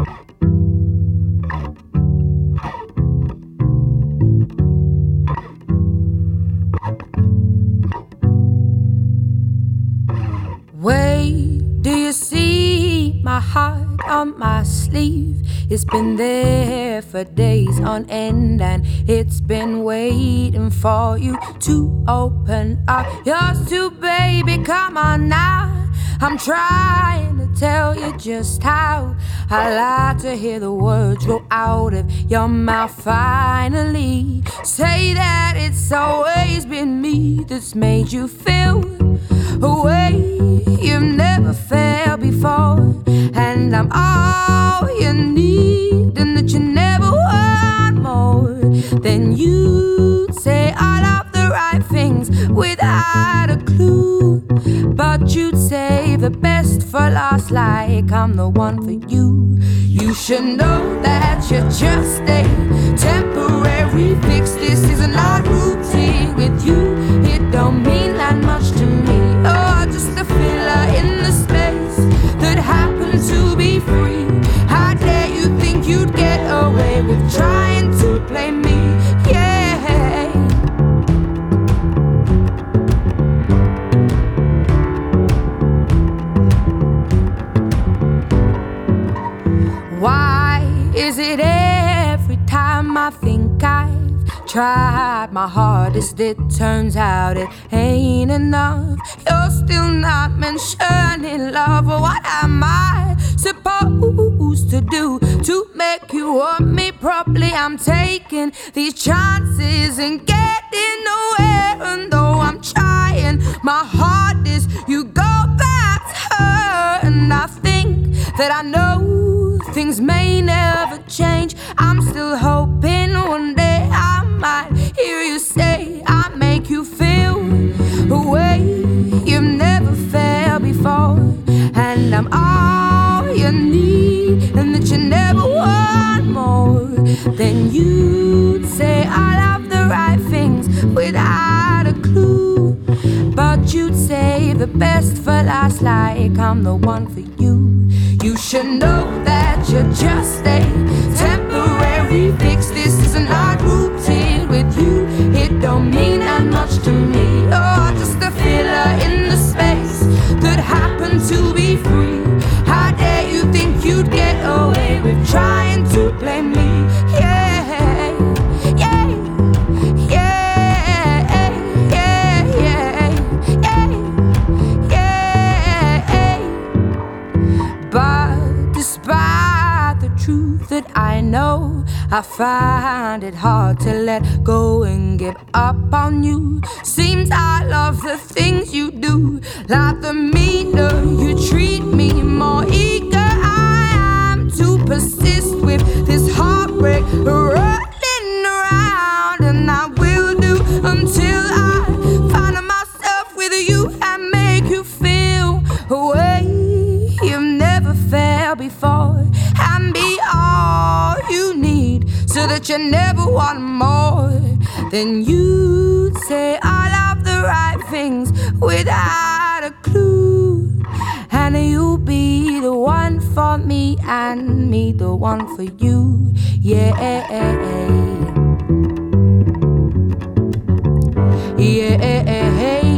Wait, do you see my heart on my sleeve? It's been there for days on end, and it's been waiting for you to open up yours too, baby. Come on now, I'm trying to tell you just how I like to hear the words roll out of your mouth. Finally, say that it's always been me that's made you feel a way you've never felt before, and I'm all you need, and that you never want more. Then you'd say all of the right things without a clue, but you'd save the best for last, like I'm the one for you. You should know that you're just a temporary fix. This is not routine with you. It don't mean that much to me. Oh, just a filler in the space that happened to be free. How dare you think you'd get away with trying to play me? Yeah. Why is it every time I think I've tried my hardest, it turns out it ain't enough? You're still not mentioning love. Well, what am I supposed to do to make you want me properly? I'm taking these chances and getting nowhere, and though I'm trying my hardest, you go back to her, and I think that I know things may never change. I'm still hoping one day I might hear you say I make you feel a way you've never felt before, and I'm all you need, and that you never want more. Then you'd say all of the right things without a clue, but you'd save the best for last, like I'm the one for you. You should know that you're just a temporary fix. This is not routine with you. It don't mean that much to me. Oh, just a filler in the space that happened to be free. How dare you think you'd get away with trying to play me? Yeah, yeah, yeah, yeah, yeah, yeah, yeah. But despite the truth that I know, I find it hard to let go and give up on you. Seems I love the things you do, like the meaner you treat me, more eager I am to persist with this heartbreak rolling around, and I will do until I find myself with you and make you feel a way you've never felt before, and be all you need, so that you never want more. Then you'd say all of the right things without a clue, and you'll be the one for me and me the one for you. Yeah, yeah, yeah.